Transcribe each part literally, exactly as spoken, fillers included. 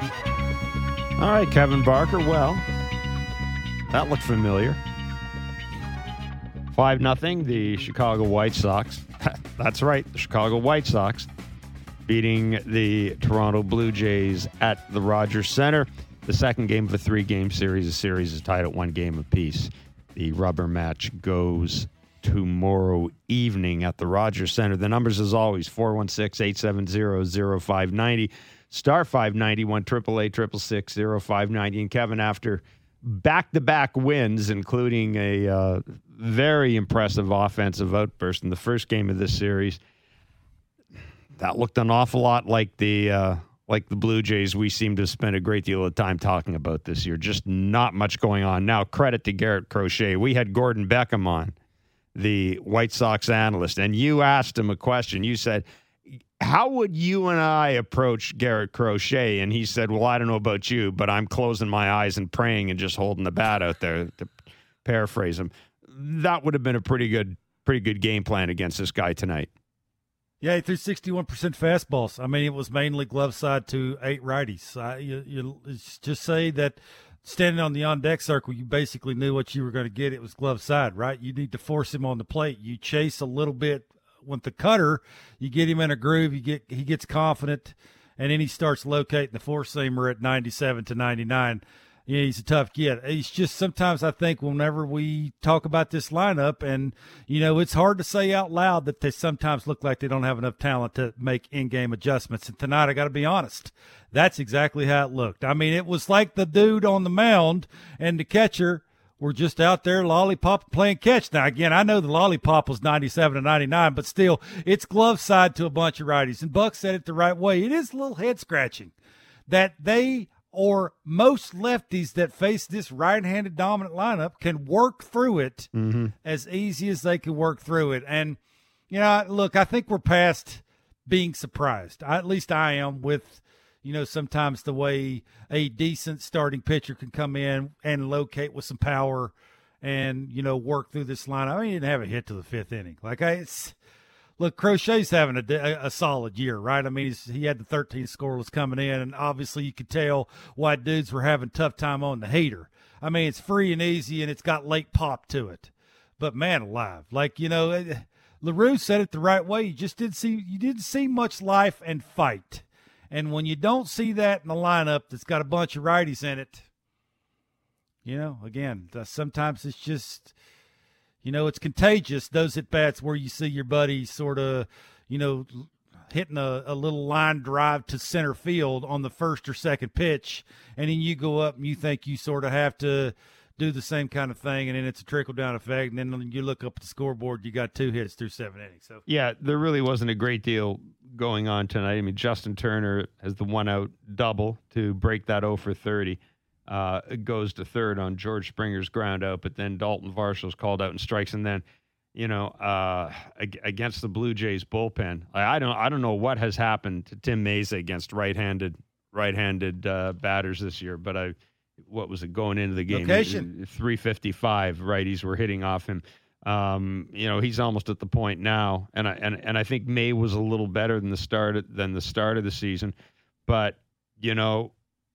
All right, Kevin Barker. Well, that looked familiar. five nothing, the Chicago White Sox. That's right, the Chicago White Sox beating the Toronto Blue Jays at the Rogers Center. The second game of a three-game series. The series is tied at one game apiece. The rubber match goes tomorrow evening at the Rogers Center. The numbers, as always, four one six, eight seven zero, zero five nine zero, star five ninety, one eight eight eight six six, zero five nine zero. And Kevin, after back-to-back wins, including a uh, very impressive offensive outburst in the first game of this series, that looked an awful lot like the uh, like the Blue Jays we seem to spend a great deal of time talking about this year. Just not much going on. Now, credit to Garrett Crochet. We had Gordon Beckham on, the White Sox analyst, and you asked him a question. You said, how would you and I approach Garrett Crochet? And he said, well, I don't know about you, but I'm closing my eyes and praying and just holding the bat out there, to paraphrase him. That would have been a pretty good, pretty good game plan against this guy tonight. Yeah, he threw sixty-one percent fastballs. I mean, it was mainly glove side to eight righties. Uh, you, you just say that standing on the on-deck circle, you basically knew what you were going to get. It was glove side, right? You need to force him on the plate. You chase a little bit with the cutter. You get him in a groove. You get he gets confident, and then he starts locating the four-seamer at ninety-seven to ninety-nine. Yeah, he's a tough kid. It's just sometimes I think whenever we talk about this lineup, and, you know, it's hard to say out loud that they sometimes look like they don't have enough talent to make in-game adjustments. And tonight, I got to be honest, that's exactly how it looked. I mean, it was like the dude on the mound and the catcher were just out there lollipop playing catch. Now, again, I know the lollipop was ninety-seven to ninety-nine, but still, it's glove side to a bunch of righties. And Buck said it the right way. It is a little head-scratching that they – or most lefties that face this right-handed dominant lineup can work through it mm-hmm. as easy as they can work through it. And, you know, look, I think we're past being surprised. I, at least I am with, you know, sometimes the way a decent starting pitcher can come in and locate with some power and, you know, work through this lineup. I mean, he didn't have a hit to the fifth inning. Like, I, it's – look, Crochet's having a, a, a solid year, right? I mean, he's, he had the thirteen scoreless coming in, and obviously you could tell why dudes were having a tough time on the heater. I mean, it's free and easy, and it's got late pop to it. But, man alive, like, you know, LaRue said it the right way. You just didn't see you didn't see much life and fight. And when you don't see that in a lineup that's got a bunch of righties in it, you know, again, sometimes it's just – you know, it's contagious, those at-bats where you see your buddy sort of, you know, hitting a, a little line drive to center field on the first or second pitch, and then you go up and you think you sort of have to do the same kind of thing, and then it's a trickle-down effect, and then you look up at the scoreboard, you got two hits through seven innings. So yeah, there really wasn't a great deal going on tonight. I mean, Justin Turner has the one-out double to break that oh for thirty. Uh, it goes to third on George Springer's ground out, but then Dalton Varshall's called out and strikes. And then, you know, uh, ag- against the Blue Jays bullpen, I, I don't, I don't know what has happened to Tim Mesa against right-handed, right-handed uh, batters this year. But I, what was it going into the game? Location. three fifty-five righties were hitting off him. Um, you know, he's almost at the point now, and I and and I think May was a little better than the start of, than the start of the season, but you know.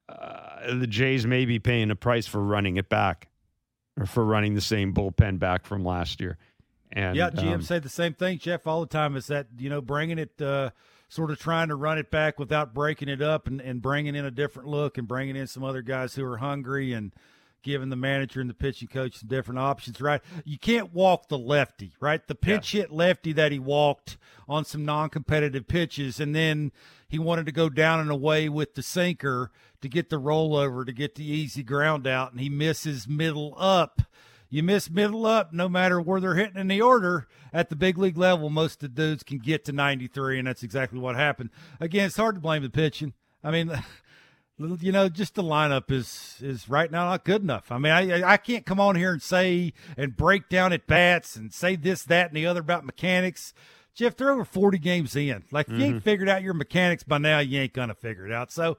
Uh, the Jays may be paying a price for running it back or for running the same bullpen back from last year. And yeah, G M um, said the same thing, Jeff, all the time, is that, you know, bringing it, uh, sort of trying to run it back without breaking it up and, and bringing in a different look and bringing in some other guys who are hungry and giving the manager and the pitching coach some different options, right? You can't walk the lefty, right? The pinch yeah. hit lefty that he walked on some non-competitive pitches, and then he wanted to go down and away with the sinker to get the rollover, to get the easy ground out, and he misses middle up. You miss middle up, no matter where they're hitting in the order, at the big league level, most of the dudes can get to ninety-three, and that's exactly what happened. Again, it's hard to blame the pitching. I mean, you know, just the lineup is is right now not good enough. I mean, I I can't come on here and say and break down at bats and say this, that, and the other about mechanics. Jeff, they're over forty games in. Like, if mm-hmm. you ain't figured out your mechanics by now, you ain't going to figure it out. So,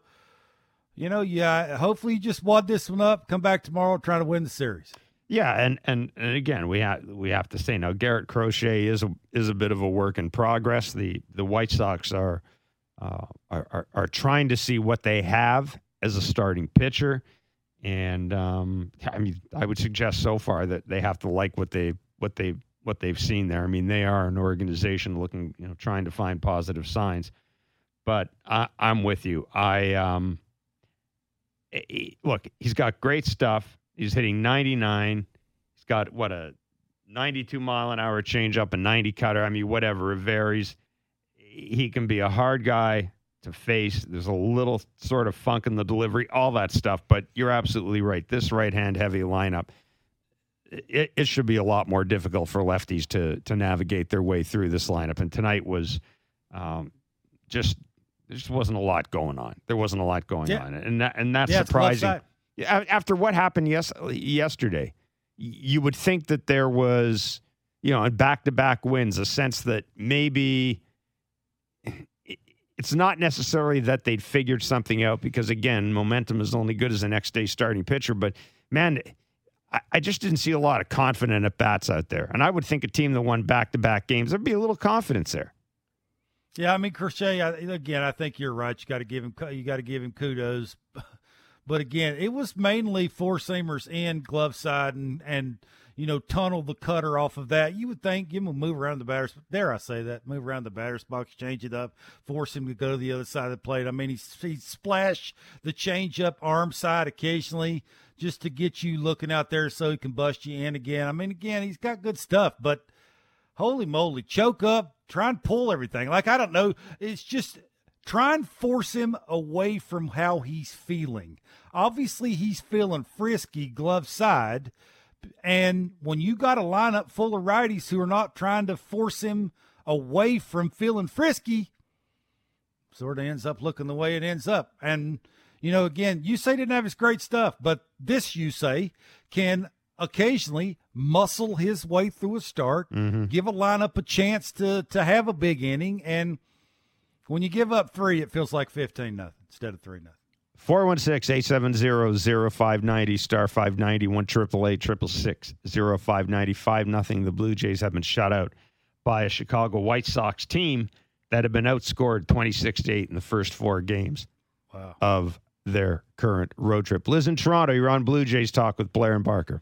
you know, yeah, hopefully you just wad this one up, come back tomorrow, and try to win the series. Yeah, and, and, and again, we have we have to say now, Garrett Crochet is a, is a bit of a work in progress. The the White Sox are, uh, are are are trying to see what they have as a starting pitcher. And um, I mean, I would suggest so far that they have to like what they what they what they've seen there. I mean, they are an organization looking, you know, trying to find positive signs. But I, I'm with you. I um, he, look, he's got great stuff. He's hitting ninety-nine. He's got what a ninety-two mile an hour changeup, a ninety cutter. I mean, whatever, it varies. He can be a hard guy to face. There's a little sort of funk in the delivery, all that stuff. But you're absolutely right. This right-hand heavy lineup, it, it should be a lot more difficult for lefties to to navigate their way through this lineup. And tonight was um, just there just wasn't a lot going on. There wasn't a lot going yeah. on, and that, and that's yeah, surprising. After what happened yes yesterday, you would think that there was, you know, in back-to-back wins, a sense that maybe it's not necessarily that they'd figured something out, because, again, momentum is only good as the next day's starting pitcher. But, man, I, I just didn't see a lot of confident at-bats out there. And I would think a team that won back-to-back games, there'd be a little confidence there. Yeah, I mean, Crochet, I, again, I think you're right. You got to give him you got to give him kudos. But, again, it was mainly four-seamers in glove side and, and – you know, tunnel the cutter off of that. You would think, give him a move around the batter's, dare I say that, move around the batter's box, change it up, force him to go to the other side of the plate. I mean, he, he splash the change-up arm side occasionally just to get you looking out there so he can bust you in again. I mean, again, he's got good stuff, but holy moly, choke up, try and pull everything. Like, I don't know, it's just try and force him away from how he's feeling. Obviously, he's feeling frisky glove side. And when you got a lineup full of righties who are not trying to force him away from feeling frisky, sort of ends up looking the way it ends up. And, you know, again, Yusei didn't have his great stuff, but this Yusei can occasionally muscle his way through a start, mm-hmm. give a lineup a chance to to have a big inning. And when you give up three, it feels like fifteen nothing instead of three nothing. four one six, eight seven zero, zero five nine zero, star five ninety, one eight eight eight, six six six, zero five nine five nothing. The Blue Jays have been shut out by a Chicago White Sox team that had been outscored twenty-six to eight in the first four games wow. of their current road trip. Liz in Toronto, you're on Blue Jays Talk with Blair and Barker.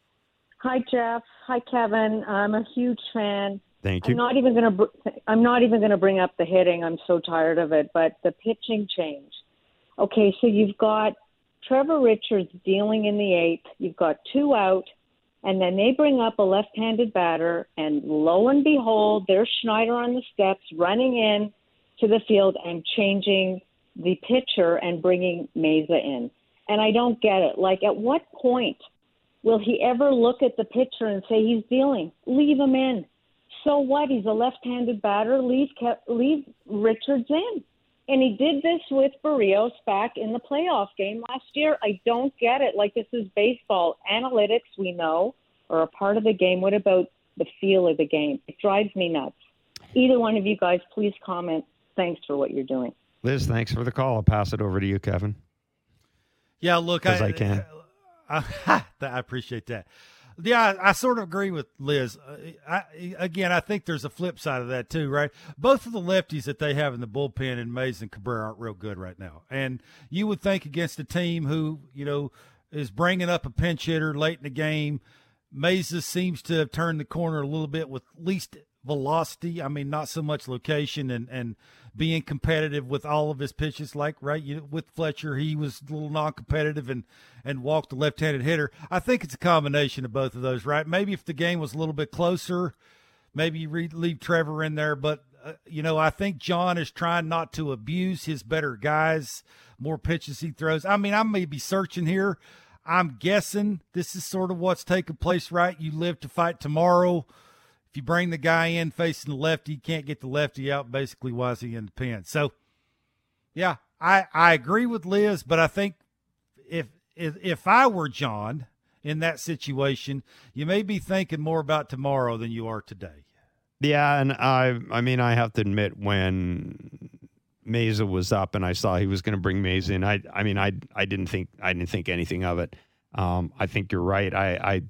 Hi, Jeff. Hi, Kevin. I'm a huge fan. Thank you. I'm not even going to. I'm not even going to bring up the hitting. I'm so tired of it. But the pitching change. Okay, so you've got Trevor Richards dealing in the eighth. You've got two out, and then they bring up a left-handed batter, and lo and behold, there's Schneider on the steps running in to the field and changing the pitcher and bringing Meza in. And I don't get it. Like, at what point will he ever look at the pitcher and say he's dealing? Leave him in. So what? He's a left-handed batter. Leave leave Richards in. And he did this with Barrios back in the playoff game last year. I don't get it. Like, this is baseball. Analytics, we know, are a part of the game. What about the feel of the game? It drives me nuts. Either one of you guys, please comment. Thanks for what you're doing. Liz, thanks for the call. I'll pass it over to you, Kevin. Yeah, look, I, I can. I, I, I appreciate that. Yeah, I, I sort of agree with Liz. I, again, I think there's a flip side of that too, right? Both of the lefties that they have in the bullpen in Mays and Cabrera aren't real good right now. And you would think against a team who, you know, is bringing up a pinch hitter late in the game, Mays seems to have turned the corner a little bit with least velocity. I mean, not so much location and, and being competitive with all of his pitches. Like, right, you know, with Fletcher, he was a little non-competitive and, and walked the left-handed hitter. I think it's a combination of both of those, right? Maybe if the game was a little bit closer, maybe you re- leave Trevor in there. But, uh, you know, I think John is trying not to abuse his better guys, more pitches he throws. I mean, I may be searching here. I'm guessing this is sort of what's taking place, right? You live to fight tomorrow. If you bring the guy in facing the lefty, you can't get the lefty out. Basically, why is he in the pen? So, yeah, I, I agree with Liz, but I think if, if if I were John in that situation, you may be thinking more about tomorrow than you are today. Yeah, and I I mean, I have to admit, when Meza was up and I saw he was going to bring Meza in, I I mean, I I didn't think I didn't think anything of it. Um, I think you're right. I. I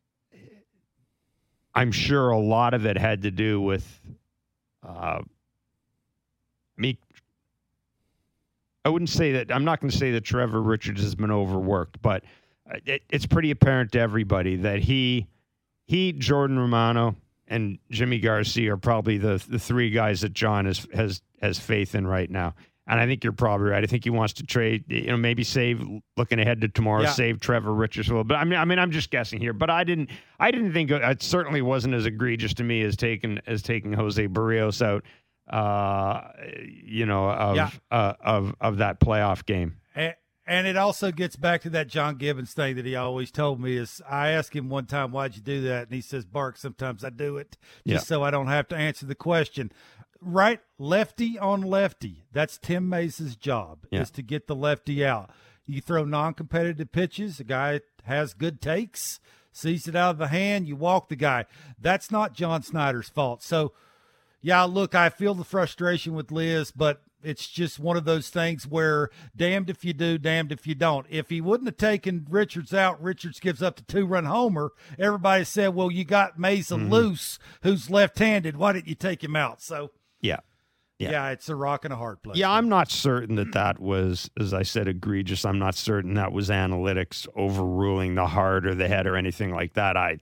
I'm sure a lot of it had to do with uh, me I wouldn't say that. I'm not going to say that Trevor Richards has been overworked, but it, it's pretty apparent to everybody that he, he, Jordan Romano, and Jimmy Garcia are probably the the three guys that John has has has faith in right now. And I think you're probably right. I think he wants to trade, you know, maybe save, looking ahead to tomorrow, Yeah. save Trevor Richards a little bit. I mean, I mean, I'm just guessing here, but I didn't, I didn't think it certainly wasn't as egregious to me as taking as taking Jose Barrios out, uh, you know, of Yeah. uh, of of that playoff game. And, and it also gets back to that John Gibbons thing that he always told me is I asked him one time, why'd you do that? And he says, Bark, sometimes I do it just Yeah. so I don't have to answer the question. Right, lefty on lefty. That's Tim Mace's job, Yeah. is to get the lefty out. You throw non-competitive pitches, a guy has good takes, sees it out of the hand, you walk the guy. That's not John Snyder's fault. So, yeah, look, I feel the frustration with Liz, but it's just one of those things where damned if you do, damned if you don't. If he wouldn't have taken Richards out, Richards gives up the two-run homer, everybody said, well, you got Mesa Mm-hmm. loose, who's left-handed. Why didn't you take him out? So, Yeah. yeah, Yeah. it's a rock and a hard place. Yeah, I'm not certain that that was, as I said, egregious. I'm not certain that was analytics overruling the heart or the head or anything like that. I,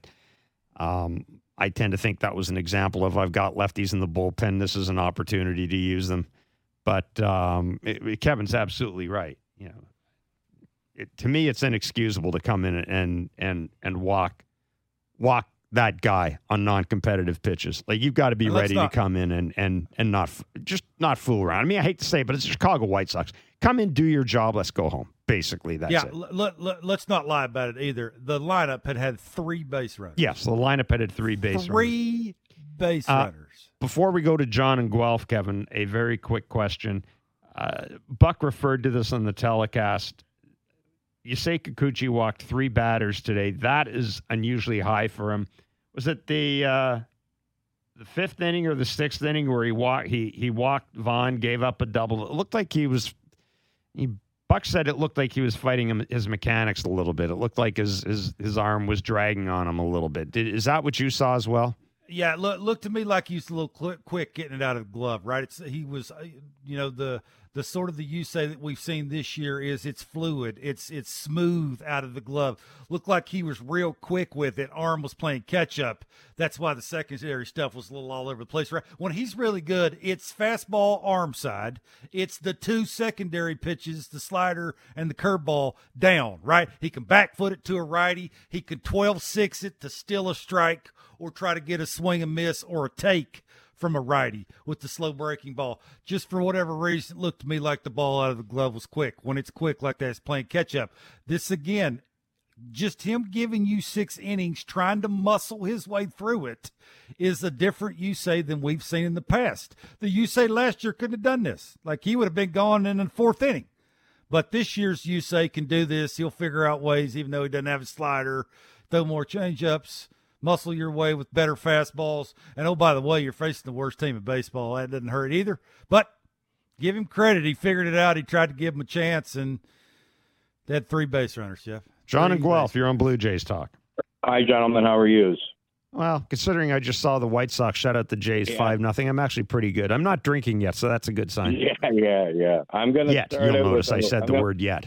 um, I tend to think that was an example of I've got lefties in the bullpen. This is an opportunity to use them. But um, it, it- Kevin's absolutely right. You know, it, to me, it's inexcusable to come in and and and walk walk that guy on non-competitive pitches. Like, you've got to be And let's ready not- to come in and and and not f- just not fool around. I mean, I hate to say it, but it's the Chicago White Sox. Come in, do your job, let's go home. Basically, that's yeah, it. l- l- l- let's not lie about it either. The lineup had had three base runners. Yes, the lineup had three base runners. Three base Uh, runners. Before we go to John and Guelph, Kevin, a very quick question. Uh, Buck referred to this on the telecast. Yusei Kikuchi walked three batters today. That is unusually high for him. Was it the uh, the fifth inning or the sixth inning where he walked? He he walked Vaughn, gave up a double. It looked like he was. He Buck said it looked like he was fighting him, his mechanics a little bit. It looked like his his his arm was dragging on him a little bit. Did, is that what you saw as well? Yeah, look, looked to me like he was a little quick, quick getting it out of the glove, right? It's he was, uh, you know, the the sort of the Yusei that we've seen this year is it's fluid, it's it's smooth out of the glove. Looked like he was real quick with it. Arm was playing catch up. That's why the secondary stuff was a little all over the place. Right when he's really good, it's fastball arm side. It's the two secondary pitches, the slider and the curveball down. Right, he can back foot it to a righty. He can twelve six it to steal a strike or try to get a swing and miss or a take from a righty with the slow breaking ball. Just for whatever reason, it looked to me like the ball out of the glove was quick. When it's quick like that, it's playing catch up. This again, just him giving you six innings, trying to muscle his way through it, is a different Yusei than we've seen in the past. The Yusei last year couldn't have done this. Like, he would have been gone in the fourth inning. But this year's Yusei can do this. He'll figure out ways, even though he doesn't have a slider, throw more changeups, muscle your way with better fastballs. And, oh, by the way, you're facing the worst team in baseball. That doesn't hurt either. But give him credit. He figured it out. He tried to give him a chance, and they had three base runners, Jeff. John Three and Guelph, base- you're on Blue Jays Talk. Hi, gentlemen. How are you? Well, considering I just saw the White Sox shut out the Jays Yeah. five nothing, I'm actually pretty good. I'm not drinking yet, so that's a good sign. Yeah, yeah, yeah. I'm gonna Yet, start you'll out notice with I a- said I'm the gonna- word yet.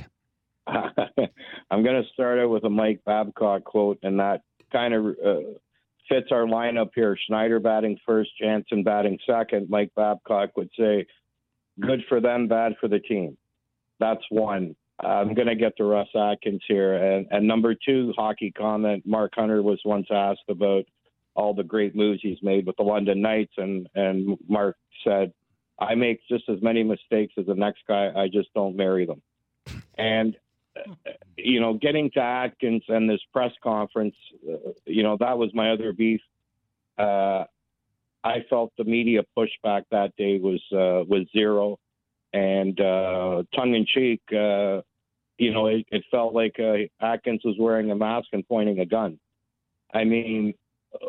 I'm going to start out with a Mike Babcock quote, and that kind of uh, fits our lineup here. Schneider batting first, Jansen batting second. Mike Babcock would say, good for them, bad for the team. That's one. I'm going to get to Russ Atkins here. And, and number two, hockey comment. Mark Hunter was once asked about all the great moves he's made with the London Knights, and, and Mark said, I make just as many mistakes as the next guy. I just don't marry them. And, you know, getting to Atkins and this press conference, uh, you know, that was my other beef. Uh, I felt the media pushback that day was uh, was zero, and uh, tongue in cheek, uh, you know, it, it felt like uh, Atkins was wearing a mask and pointing a gun. I mean, uh,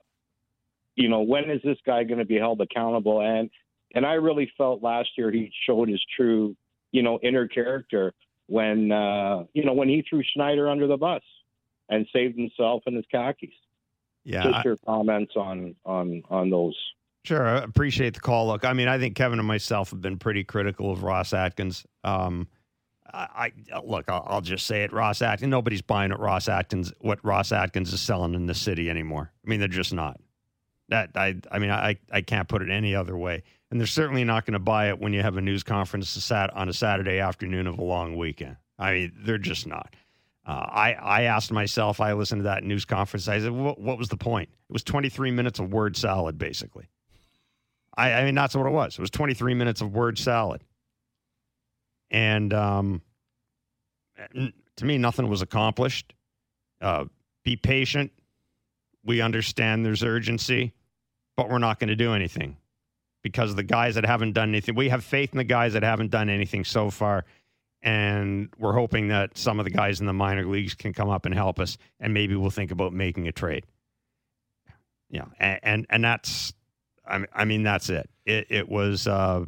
you know, when is this guy going to be held accountable? And and I really felt last year he showed his true, you know, inner character when, uh, you know, when he threw Schneider under the bus and saved himself and his khakis. Yeah, Just I- your comments on, on, on those. Sure, I appreciate the call. Look, I mean, I think Kevin and myself have been pretty critical of Ross Atkins. Um, I, I look, I'll, I'll just say it. Ross Atkins. Nobody's buying what Ross Atkins what Ross Atkins is selling in the city anymore. I mean, they're just not. That I, I mean, I, I can't put it any other way. And they're certainly not going to buy it when you have a news conference on a Saturday afternoon of a long weekend. I mean, they're just not. Uh, I, I asked myself, I listened to that news conference. I said, what, what was the point? It was twenty-three minutes of word salad, basically. I, I mean, that's what it was. It was twenty-three minutes of word salad. And um, to me, nothing was accomplished. Uh, be patient. We understand there's urgency, but we're not going to do anything because the guys that haven't done anything, we have faith in the guys that haven't done anything so far. And we're hoping that some of the guys in the minor leagues can come up and help us, and maybe we'll think about making a trade. Yeah, and and, and that's, I mean, that's it. It, it was, uh,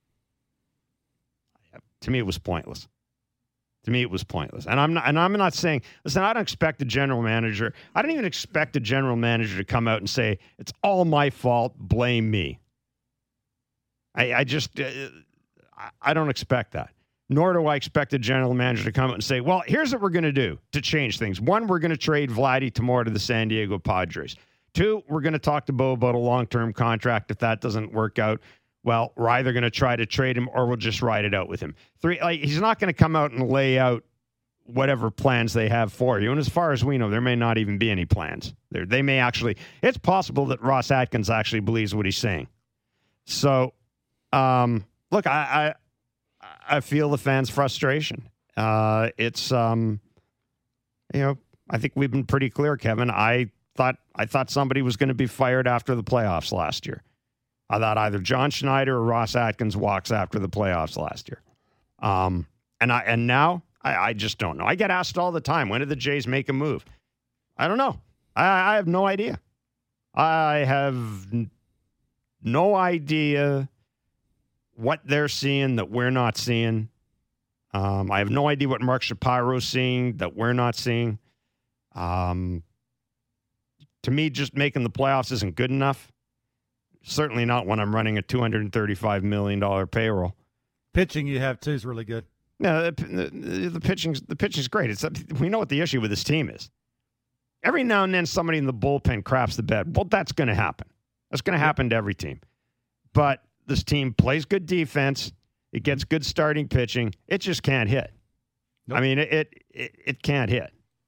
to me, it was pointless. To me, it was pointless. And I'm not, and I'm not saying, listen, I don't expect the general manager, I don't even expect the general manager to come out and say, it's all my fault, blame me. I, I just, uh, I don't expect that. Nor do I expect the general manager to come out and say, well, here's what we're going to do to change things. One, we're going to trade Vladdy tomorrow to the San Diego Padres. Two, we're going to talk to Bo about a long-term contract. If that doesn't work out, well, we're either going to try to trade him or we'll just ride it out with him. Three, like, he's not going to come out and lay out whatever plans they have for you. And as far as we know, there may not even be any plans. There, they may actually, it's possible that Ross Atkins actually believes what he's saying. So, um, look, I, I I feel the fans' frustration. Uh, it's, um, you know, I think we've been pretty clear, Kevin. I thought I thought somebody was going to be fired after the playoffs last year. I thought either John Schneider or Ross Atkins walks after the playoffs last year. Um, and I and now I, I just don't know. I get asked all the time, when did the Jays make a move? I don't know. I, I have no idea. I have n- no idea what they're seeing that we're not seeing. Um, I have no idea what Mark Shapiro's seeing that we're not seeing. Um, to me, just making the playoffs isn't good enough. Certainly not when I'm running a two hundred thirty-five million dollars payroll. Pitching you have, too, is really good. No, the, the, the pitching's the pitching's great. It's we know what the issue with this team is. Every now and then, somebody in the bullpen craps the bed. Well, that's going to happen. That's going to happen to every team. But this team plays good defense. It gets good starting pitching. It just can't hit. Nope. I mean, it, it it it can't hit.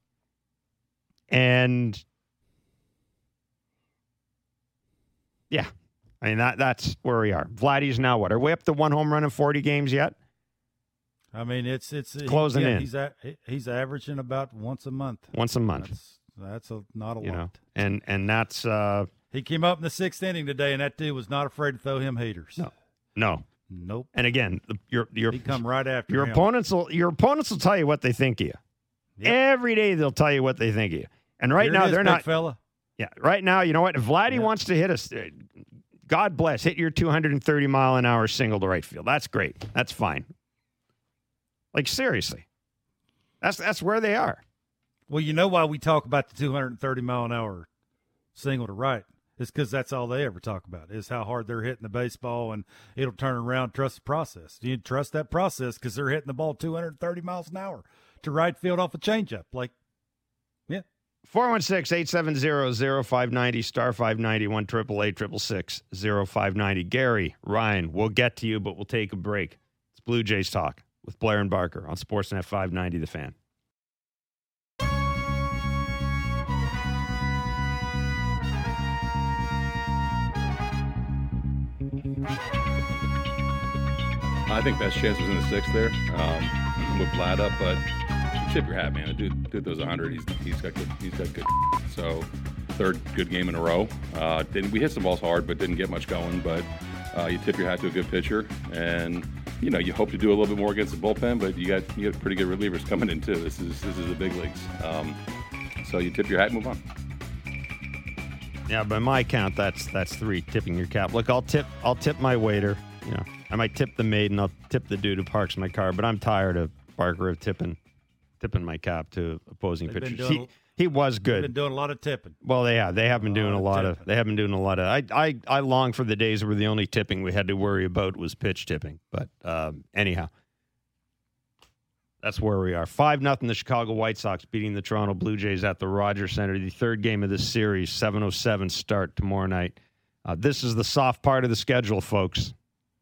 And yeah, I mean that that's where we are. Vladdy's now what? Are we up to one home run in forty games yet? I mean, it's it's closing he, yeah, in. He's a, he's averaging about once a month. Once a month. That's, that's a, not a you lot. Know, and and that's. Uh, He came up in the sixth inning today, and that dude was not afraid to throw him haters. No, no, nope. And again, your your he come right after your him. opponents will your opponents will tell you what they think of you. Yep. Every day they'll tell you what they think of you. And right Here now is, they're big not. Fella. Yeah, right now you know what? If Vladdy yeah. wants to hit us, God bless, hit your two hundred thirty mile an hour single to right field. That's great. That's fine. Like seriously, that's that's where they are. Well, you know why we talk about the two hundred thirty mile an hour single to right? It's because that's all they ever talk about is how hard they're hitting the baseball, and it'll turn around. Trust the process. You trust that process because they're hitting the ball two hundred thirty miles an hour to right field off a changeup. Like, yeah. four one six, eight seven zero, zero five nine zero, star five ninety, one triple eight, triple six, zero five ninety. Gary, Ryan, we'll get to you, but we'll take a break. It's Blue Jays Talk with Blair and Barker on Sportsnet five ninety The Fan. I think best chance was in the sixth there um, with Vlad up, but you tip your hat, man. The dude, dude those one hundred. He's he's got good. He's got good. So third good game in a row. Uh, didn't we hit some balls hard, but didn't get much going. But uh, you tip your hat to a good pitcher, and you know you hope to do a little bit more against the bullpen, but you got you got pretty good relievers coming in too. This is this is the big leagues. Um, so you tip your hat and move on. Yeah, by my count, that's that's three tipping your cap. Look, I'll tip I'll tip my waiter. You know, I might tip the maid and I'll tip the dude who parks my car. But I'm tired of Barker of tipping tipping my cap to opposing They've pitchers. been doing, He, He was They've good. been doing a lot of tipping. Well, they have. They have been doing a lot of. tipping. They have been doing a lot of. I, I, I long for the days where the only tipping we had to worry about was pitch tipping. But um, anyhow, that's where we are. Five nothing. The Chicago White Sox beating the Toronto Blue Jays at the Rogers Center. The third game of this series. seven oh seven start tomorrow night. Uh, this is the soft part of the schedule, folks.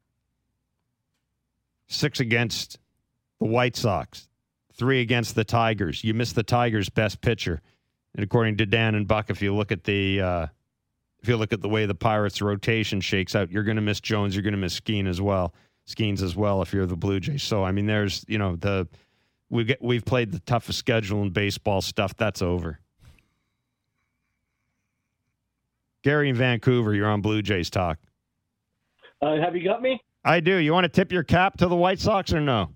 Six against the White Sox. Three against the Tigers. You missed the Tigers' best pitcher. And according to Dan and Buck, if you look at the uh, if you look at the way the Pirates' rotation shakes out, you're going to miss Jones. You're going to miss Skeen as well. Skeens as well if you're the Blue Jays. So I mean, there's you know the we get we've played the toughest schedule in baseball. Stuff that's over. Gary in Vancouver, you're on Blue Jays Talk. Uh, have you got me? I do. You want to tip your cap to the White Sox or no?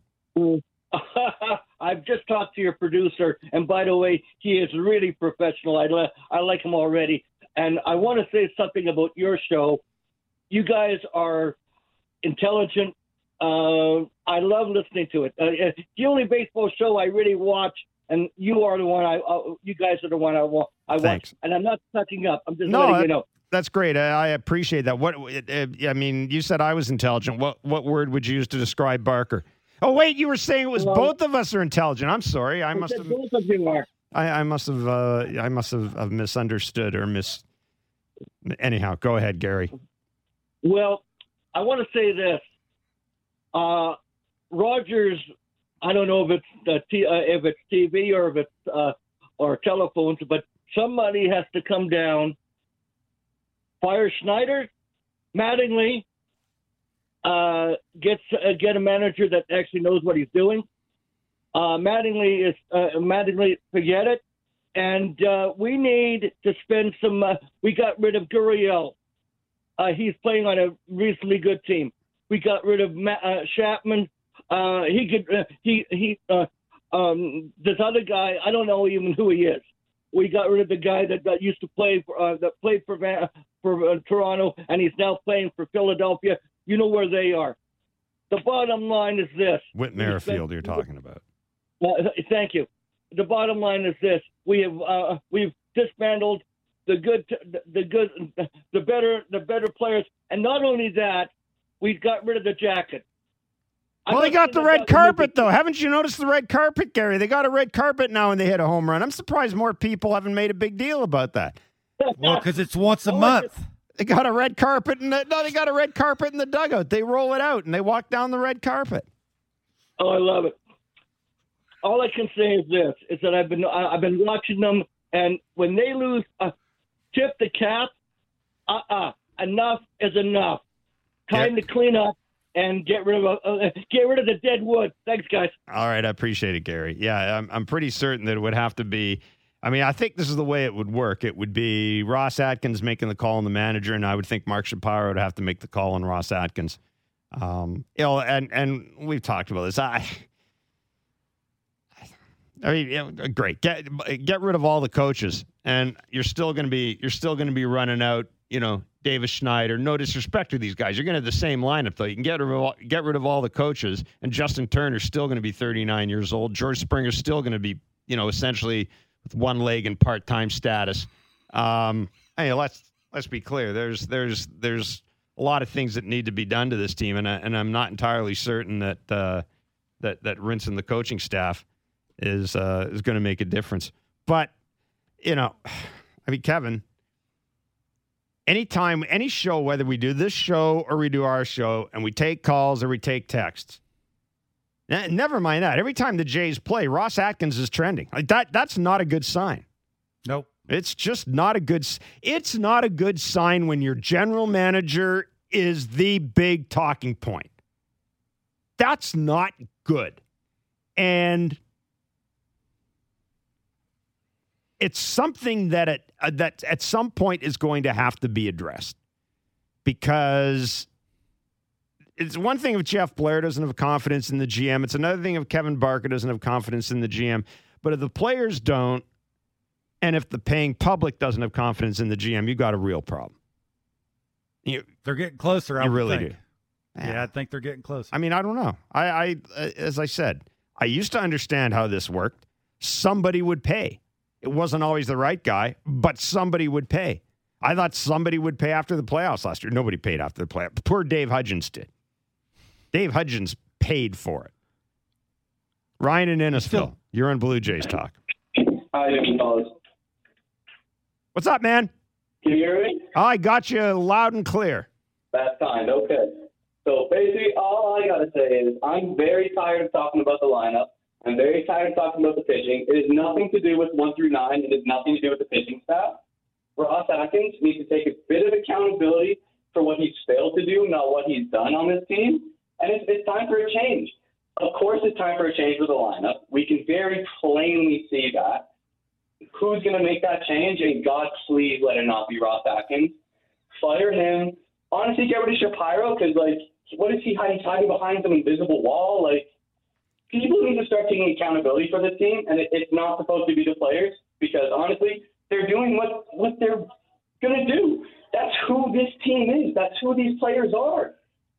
I've just talked to your producer, and by the way, he is really professional. I, li- I like him already. And I want to say something about your show. You guys are intelligent. Uh, I love listening to it. Uh, it's the only baseball show I really watch, and you are the one I. Uh, you guys are the one I want. I Thanks. watch, and I'm not sucking up. I'm just No, letting that- you know. That's great. I, I appreciate that. What uh, I mean, you said I was intelligent. What what word would you use to describe Barker? Oh wait, you were saying it was Well, both of us are intelligent. I'm sorry. I must have. Both of you are. I, I must have. Uh, I must have, have misunderstood or mis. Anyhow, go ahead, Gary. Well, I want to say this. Uh, Rogers, I don't know if it's uh, t- uh, if it's T V or if it's uh, or telephones, but somebody has to come down, fire Schneider, Mattingly, uh, get uh, get a manager that actually knows what he's doing. Uh, Mattingly is uh, Mattingly, forget it, and uh, we need to spend some. Uh, we got rid of Gurriel. Uh, he's playing on a reasonably good team. We got rid of Ma- uh, Chapman. Uh, he could. Uh, he he. Uh, um, this other guy, I don't know even who he is. We got rid of the guy that, that used to play for uh, that played for Van, for uh, Toronto, and he's now playing for Philadelphia. You know where they are. The bottom line is this: Whit Merrifield, you're talking about. Uh, thank you. The bottom line is this: we have uh, we've dismantled the good, the good, the better, the better players, and not only that, we've got rid of the jacket. Well, they got the red carpet, though. Haven't you noticed the red carpet, Gary? They got a red carpet now and they hit a home run. I'm surprised more people haven't made a big deal about that. Well, because it's once a month. They got a red carpet in the no, they got a red carpet in the dugout. They roll it out and they walk down the red carpet. Oh, I love it. All I can say is this: is that I've been I've been watching them, and when they lose, uh, tip the cap. Uh, uh enough is enough. Time Yep. to clean up and get rid of uh, get rid of the dead wood. Thanks, guys. All right, I appreciate it, Gary. Yeah, I'm I'm pretty certain that it would have to be. I mean, I think this is the way it would work. It would be Ross Atkins making the call on the manager, and I would think Mark Shapiro would have to make the call on Ross Atkins. Um, you know, and and we've talked about this. I, I mean, you know, great. Get get rid of all the coaches, and you're still going to be you're still going to be running out. You know, Davis Schneider. No disrespect to these guys. You're going to have the same lineup, though. You can get rid of all, get rid of all the coaches, and Justin Turner's still going to be thirty-nine years old. George Springer's still going to be, you know, essentially with one leg and part-time status. Um, hey, let's let's be clear. There's there's there's a lot of things that need to be done to this team, and I, and I'm not entirely certain that uh, that that rinsing the coaching staff is uh, is going to make a difference. But you know, I mean, Kevin. Anytime, any show, whether we do this show or we do our show, and we take calls or we take texts, never mind that. Every time the Jays play, Ross Atkins is trending. Like that, that's not a good sign. Nope. It's just not a good. It's not a good sign when your general manager is the big talking point. That's not good, and it's something that at uh, that at some point is going to have to be addressed, because it's one thing if Jeff Blair doesn't have confidence in the G M. It's another thing if Kevin Barker doesn't have confidence in the G M. But if the players don't, and if the paying public doesn't have confidence in the G M, you got a real problem. You, They're getting closer. I you would really think. do. Yeah, I think they're getting closer. I mean, I don't know. I, I, as I said, I used to understand how this worked. Somebody would pay. It wasn't always the right guy, but somebody would pay. I thought somebody would pay after the playoffs last year. Nobody paid after the playoffs. Poor Dave Hudgens did. Dave Hudgens paid for it. Ryan in Innisfil, you're on Blue Jays Talk. Hi, fellas. What's up, man? Can you hear me? I got you loud and clear. That's fine. Okay. So basically, all I got to say is I'm very tired of talking about the lineup. I'm very tired of talking about the pitching. It has nothing to do with one through nine. It has nothing to do with the pitching staff. Ross Atkins needs to take a bit of accountability for what he's failed to do, not what he's done on this team. And it's, it's time for a change. Of course it's time for a change with the lineup. We can very plainly see that. Who's going to make that change? And God, please let it not be Ross Atkins. Fire him. Honestly, get rid of Shapiro because, like, what is he hiding, hiding behind some invisible wall? Like, people need to start taking accountability for this team, and it, it's not supposed to be the players because, honestly, they're doing what, what they're going to do. That's who this team is. That's who these players are.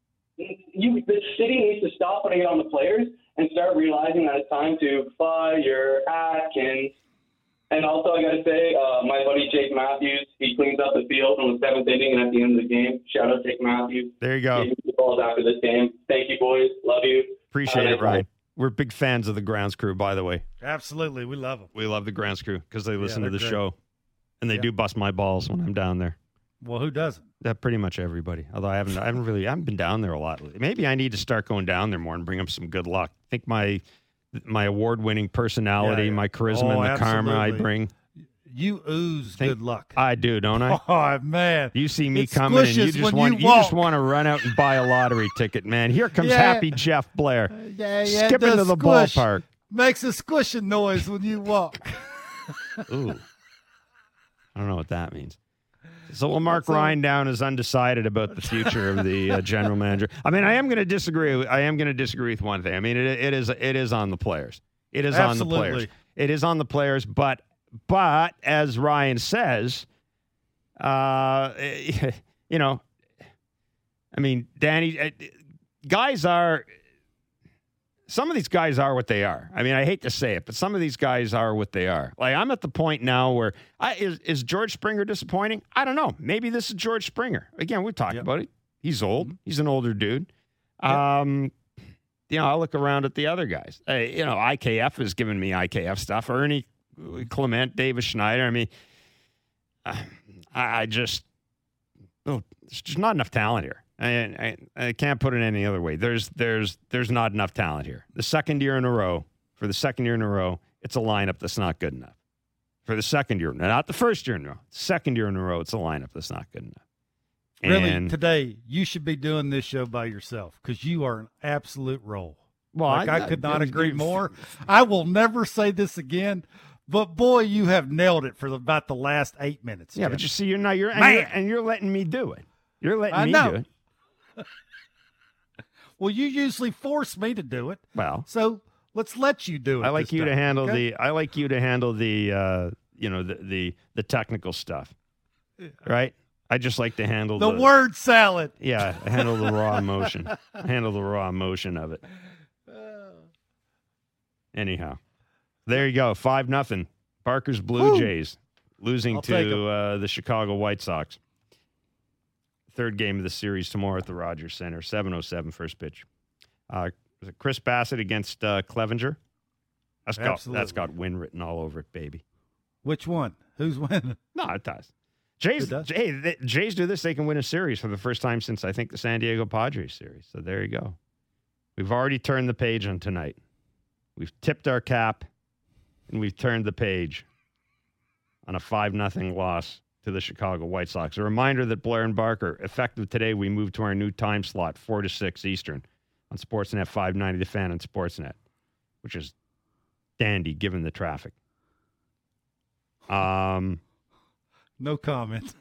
You, the city needs to stop putting it on the players and start realizing that it's time to fire Atkins. And also, I got to say, uh, my buddy Jake Matthews, he cleans up the field in the seventh inning and at the end of the game. Shout out Jake Matthews. There you go. The balls after this game. Thank you, boys. Love you. Appreciate uh, it, Ryan. We're big fans of the Grounds Crew, by the way. Absolutely. We love them. We love the Grounds Crew because they listen Yeah, to the they're show. And they Yeah. do bust my balls when I'm down there. Well, who doesn't? That pretty much everybody. Although I haven't, I haven't really, I haven't been down there a lot. Maybe I need to start going down there more and bring them some good luck. I think my my award-winning personality, Yeah, yeah. my charisma, Oh, and the karma I absolutely. bring. You ooze Think- good luck. I do, don't I? Oh, man. You see me It coming, and you squishes just when want you you just walk. want to run out and buy a lottery ticket, man. Here comes Yeah. Happy Jeff Blair, Yeah, yeah, it skipping does to the squish. ballpark. Makes a squishing noise when you walk. Ooh, I don't know what that means. So we'll mark That's all. Ryan down as undecided about the future of the uh, general manager. I mean, I am going to disagree. With, I am going to disagree with one thing. I mean, it, it is it is on the players. It is on the players. Absolutely. It is on the players. But but as Ryan says, uh, you know, I mean, Danny, uh, guys are. Some of these guys are what they are. I mean, I hate to say it, but some of these guys are what they are. Like, I'm at the point now where I, is is George Springer disappointing? I don't know. Maybe this is George Springer. Again, we talked Yep. about it. He's old. He's an older dude. Yep. Um, you know, I look around at the other guys. Uh, you know, I K F is giving me I K F stuff. Ernie Clement, Davis Schneider. I mean, uh, I, I just, oh, there's just not enough talent here. I, I, I can't put it any other way. There's there's there's not enough talent here. The second year in a row, for the second year in a row, it's a lineup that's not good enough. For the second year, not the first year in a row, second year in a row, it's a lineup that's not good enough. Really, And, today, you should be doing this show by yourself because you are an absolute roll. well, Like, I, I, could I- not I- agree more. I will never say this again, but boy, you have nailed it for the, about the last eight minutes. Yeah, Jeff. but you see, you're not you're and, Man. you're and you're letting me do it. You're letting I me know. do it. Well, you usually force me to do it, Well, so let's let you do it. I like this you to time, handle okay? the. I like you to handle the. Uh, you know the the the technical stuff, right? I just like to handle the the, word salad. Yeah, I handle the raw emotion. I handle the raw emotion of it. Anyhow, there you go. Five nothing. Barker's Blue Woo. Jays losing I'll take 'em. to uh, the Chicago White Sox. Third game of the series tomorrow at the Rogers Center. seven oh seven first pitch. Uh, was it Chris Bassett against uh, Clevenger? That's got, Absolutely. that's got win written all over it, baby. Which one? Who's winning? No, it does. Jays, It does? Hey, the Jays do this. They can win a series for the first time since, I think, the San Diego Padres series. So there you go. We've already turned the page on tonight. We've tipped our cap, and we've turned the page on a five nothing loss to the Chicago White Sox. A reminder that Blair and Barker, effective today, we move to our new time slot, four to six Eastern, on Sportsnet five ninety, The Fan and Sportsnet, which is dandy given the traffic. Um, No comment.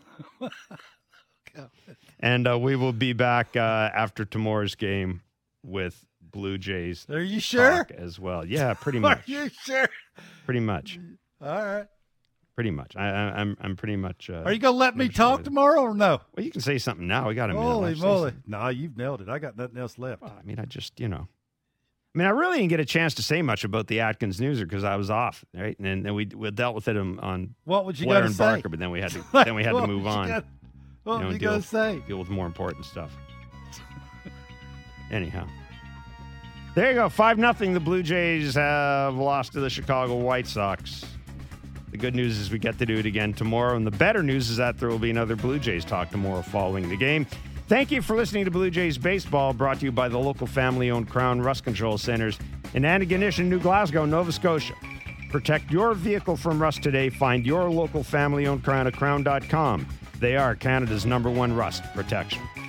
and uh, we will be back uh, after tomorrow's game with Blue Jays Are you sure? talk as well. Yeah, pretty Are much. you sure? Pretty much. All right. Pretty much. I, I, I'm I'm pretty much. Uh, Are you gonna let me never sure talk whether- tomorrow or no? Well, you can say something now. We got a minute. Holy left. Say moly! something. Nah, you've nailed it. I got nothing else left. Well, I mean, I just you know, I mean, I really didn't get a chance to say much about the Atkins Newser because I was off, right? And then we we dealt with it on, on What would you Blair gotta and say? Barker, but then we had to then we had to What move would you on. got- What You know, were you deal going to with- say? Deal with more important stuff. Anyhow. There you go. five nothing. The Blue Jays have lost to the Chicago White Sox. The good news is we get to do it again tomorrow. And the better news is that there will be another Blue Jays talk tomorrow following the game. Thank you for listening to Blue Jays Baseball, brought to you by the local family-owned Crown Rust Control Centers in Antigonish and New Glasgow, Nova Scotia. Protect your vehicle from rust today. Find your local family-owned Crown at crown dot com. They are Canada's number one rust protection.